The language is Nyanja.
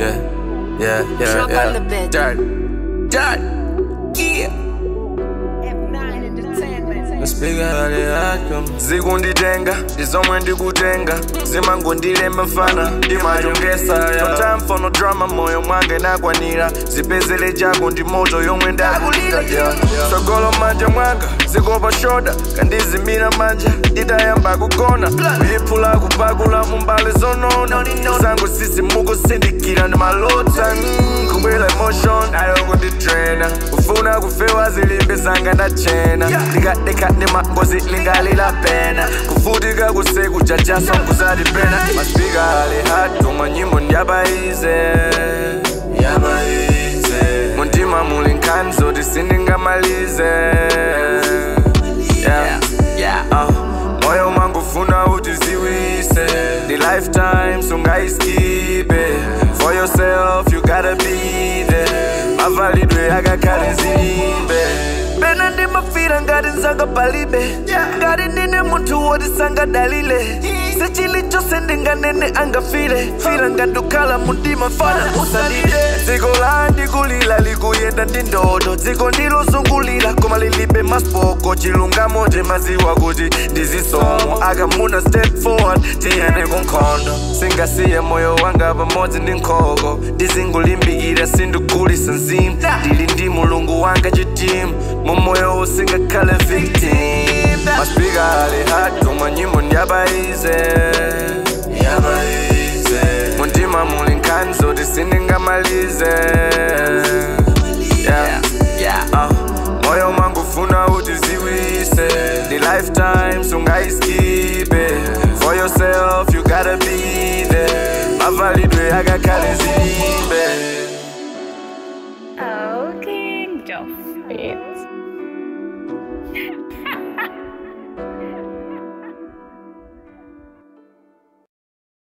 Drop on the bed. Dirt. Yeah. Zikunditenga ndizomwe ndikutenga zimangondilemba mfana ndimachongesa no time for no drama moyo mwange nakwanira zipezele chako ndi moto yomwe ndakulira sogolo manja mwanga zikopa shoda kandizimira manja nditayamba kugona kuyiphula kupakula mumbali zonona zangu sisimuko sindikira ndi malota kubwela emotion ayongo nditrena kufuna kufewa zilimbe zanga ndachena ndikadeka ndimangozi lingalila pena kufutika kusekujajaso kuzati pena maspika ali hard omwe nyimbo ndyabayize muntima muli nkhani zoti sindingamalize moyo mangufuna utiziwise the lifetime sungayisikipe for yourself you gotta be there mavalidwe akakhale zimbe pena ndimafira ngati nzanga palibe ngati ndine munthu woti sangadalile sechili chose ndinganene angafile fira ngandukhala mundima fana usalile dziko la ndikulila likuyenda ndi ndodo dziko ndilozungulira koma lilibe maspoko chilungamo maziwa kuti ndizisomo akamuna step forward tiyene kunkhondo singasiye moyo wanga pamodzi ndi nkhoko ndizingulimbikira sindugulisa mzimu ndili ndi mulungu wanga chitimu mumoyo usingakhale victim maspika ali hard omwe nyimbo ndyabayize muntima muli nkhani zoti sindingamalize moyo mangufuna utiziwise the lifetime sungayisikipe for yourself you gotta be there mavalidwe akakhale zimbe King Joffrey.